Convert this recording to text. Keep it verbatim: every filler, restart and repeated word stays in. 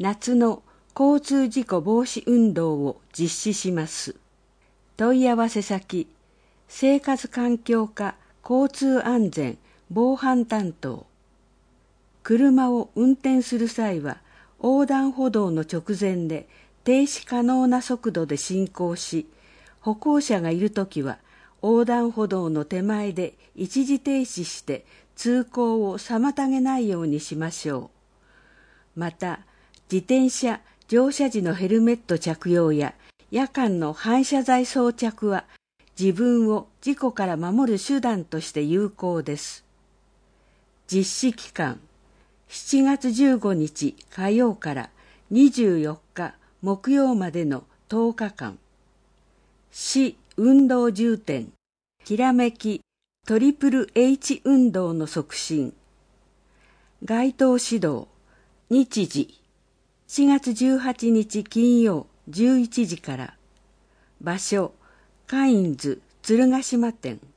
夏の交通事故防止運動を実施します。問い合わせ先、生活環境課交通安全防犯担当。車を運転する際は、横断歩道の直前で停止可能な速度で進行し、歩行者がいるときは横断歩道の手前で一時停止して通行を妨げないようにしましょう。また、自転車乗車時のヘルメット着用や夜間の反射材装着は自分を事故から守る手段として有効です。実施期間、しちがつじゅうごにち火曜からにじゅうよっか木曜までのとおかかん。市運動重点、ひらめきトリプル H 運動の促進。該当指導、日時、しがつじゅうはちにち金曜じゅういちじから。場所、カインズ鶴ヶ島店。